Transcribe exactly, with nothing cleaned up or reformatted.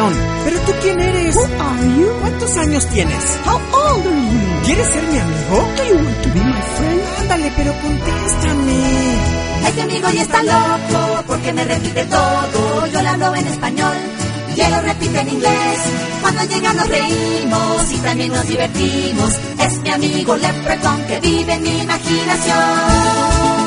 León. ¿Pero tú quién eres? Who are you? ¿Cuántos años tienes? How old are you? ¿Quieres ser mi amigo? Do you want to be my friend? Ándale, pero contéstame. Este amigo ya está loco porque me repite todo. Yo le hablo en español y él lo repite en inglés. Cuando llega nos reímos y también nos divertimos. Es mi amigo Leprechaun que vive en mi imaginación.